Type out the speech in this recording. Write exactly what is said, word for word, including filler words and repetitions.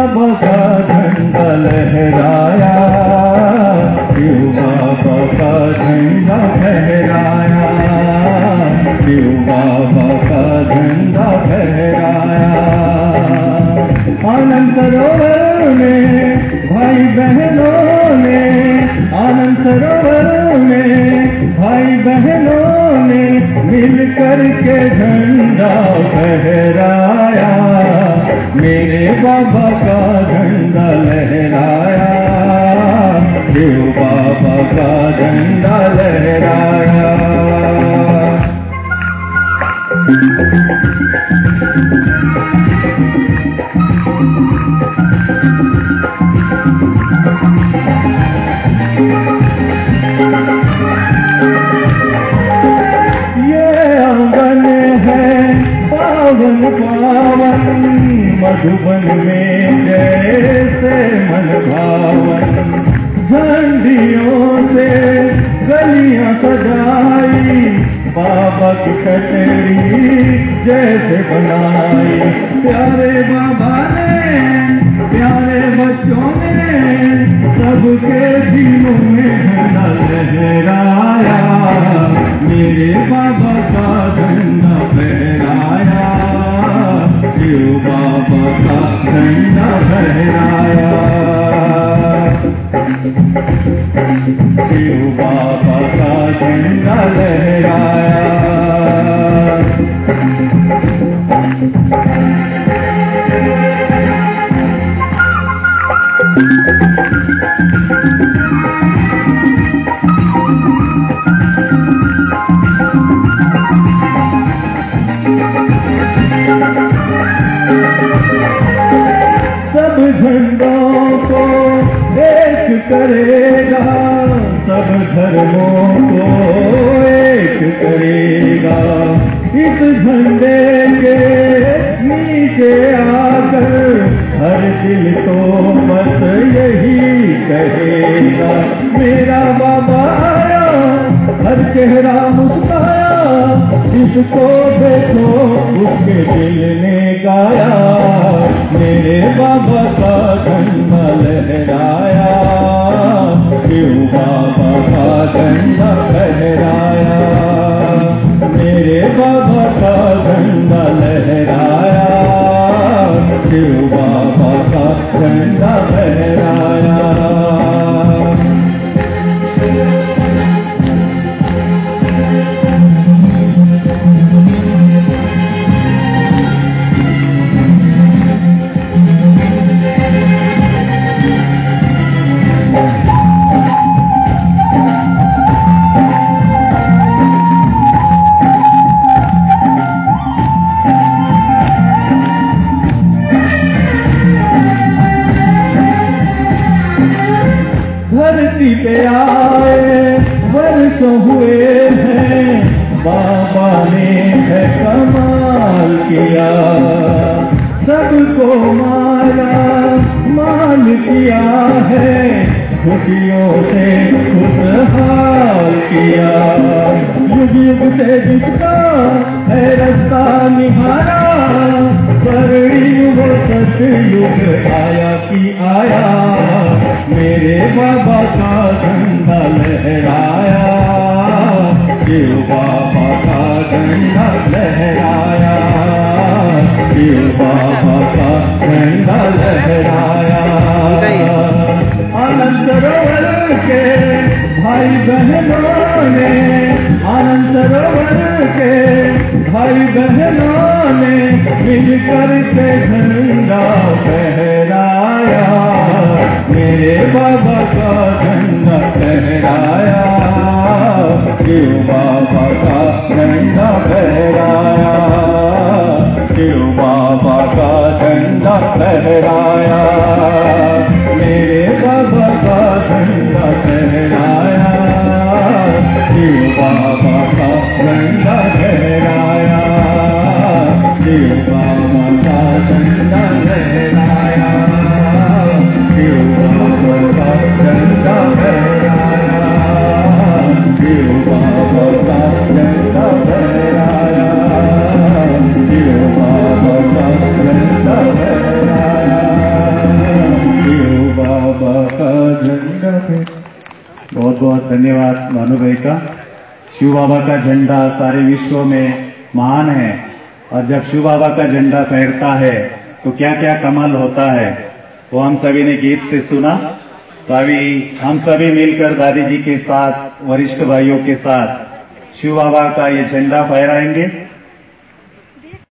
बाबा का झंडा लहराया, शिव बाबा का झंडा फहराया, शिव बाबा का झंडा फहराया। आनंद सरोवर में भाई बहनों ने, आनंद सरोवर में भाई बहनों ने मिल कर के झंडा फहराया, मेरे बाबा का झंडा लहराया, शिव बाबा का झंडा लहराया। पावन पावन मधुबन में जैसे मन भावन, झंडियों से गलियां सजाई, बाबा की छतरी जैसे बनाई। प्यारे बाबा ने, प्यारे बच्चों ने सबके दिलों में झंडा लहराया, मेरे बाबा का झंडा फहराया, शिव बाबा का झंडा फहराया, शिव बाबा का झंडा लहराया। सब झंडों को एक करेगा, सब धर्मों को एक करेगा, इस झंडे के नीचे आकर हर दिल तो बस यही कहेगा, मेरा बाबा आया, हर चेहरा मुस्काया, जिसको देखो उसके दिल ने गाया, मेरे बाबा का झंडा लहराया, शिव बाबा का झंडा लहराया, मेरे बाबा का झंडा लहराया, शिव बाबा का झंडा लहराया। धरती पे आए वर्षों हुए हैं, बाबा ने है कमाल किया, सबको माला माल किया है, खुशियों से खुशहाल किया, युग युग से जिसका है रास्ता निहारा, स्वर्णिम वो सतयुग आया कि आया, मेरे बाबा का झंडा लहराया, शिव बाबा का झंडा लहराया, शिव बाबा का झंडा लहराया। आनंद सरोवर के भाई बहनों ने, आनंद सरोवर के भाई बहनों ने मिल कर के झंडा फहराया, मेरे बाबा का झंडा फहराया, शिव बाबा का झंडा फहराया, शिव बाबा का झंडा फहराया, मेरे बाबा का झंडा फहराया, शिव बाबा का झंडा फहराया, शिव बाबा का झंडा लहराया, शिव बाबा का झंडा धन्यवाद भानु भाई का। शिव बाबा का झंडा सारे विश्व में महान है और जब शिव बाबा का झंडा फहरता है तो क्या क्या कमाल होता है वो हम सभी ने गीत से सुना। तो अभी हम सभी मिलकर दादी जी के साथ वरिष्ठ भाइयों के साथ शिव बाबा का ये झंडा फहराएंगे।